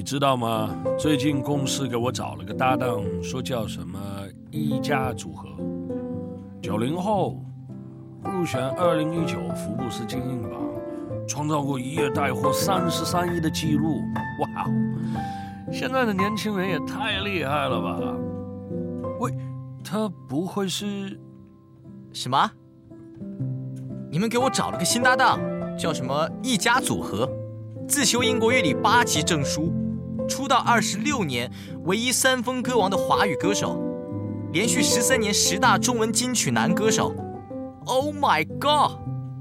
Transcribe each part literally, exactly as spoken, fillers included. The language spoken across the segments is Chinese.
知道吗？最近公司给我找了个搭档，说叫什么一家组合，九零后，入选二零一九福布斯精英榜，创造过一夜带货三十三亿的记录。哇，现在的年轻人也太厉害了吧！喂，他不会是…… 什么？你们给我找了个新搭档，叫什么一家组合，自修英国乐理八级证书，出道二十六年，唯一三封歌王的华语歌手，连续十三年十大中文金曲男歌手。Oh my god！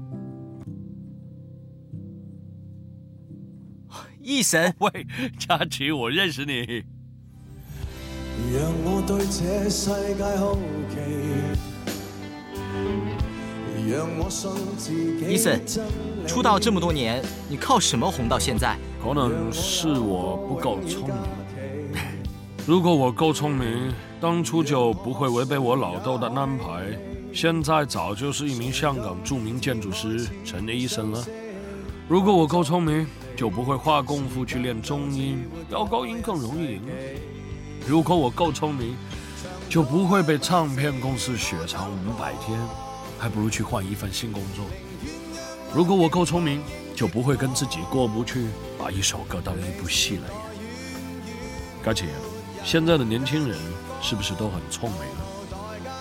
奕神， 喂，佳琪，我认识你。 让我对这世界好奇。 伊森，出道这么多年，你靠什么红到现在？ 可能是我不够聪明。如果我够聪明，当初就不会违背我老豆的安排，现在早就是一名香港著名建筑师陈医生了。如果我够聪明，就不会花功夫去练中音，飙高音更容易赢。如果我够聪明，就不会被唱片公司雪藏五百天。还不如去换一份新工作。如果我够聪明，就不会跟自己过不去，把一首歌当一部戏来演。佳琪，现在的年轻人是不是都很聪明呢？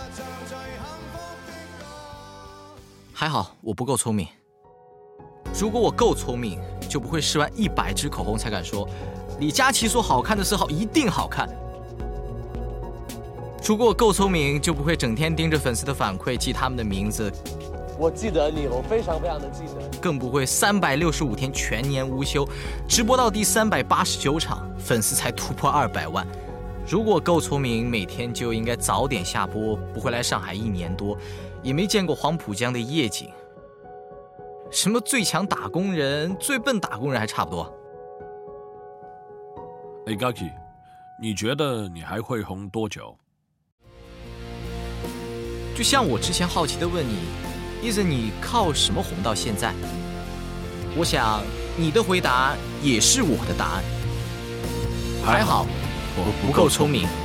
还好我不够聪明。如果我够聪明，就不会试完一百支口红才敢说李佳琦说好看的时候一定好看。如果我够聪明，就不会整天盯着粉丝的反馈记他们的名字。 我记得你，我非常非常的记得。 更不会三百六十五天全年无休，直播到第三百八十九场，粉丝才突破二百万。如果够聪明，每天就应该早点下播，不会来上海一年多，也没见过黄浦江的夜景。什么最强打工人、最笨打工人还差不多。 哎，佳琪，你觉得你还会红多久？ 就像我之前好奇的问你，意思你靠什么红到现在？我想你的回答也是我的答案。还好，我不够聪明。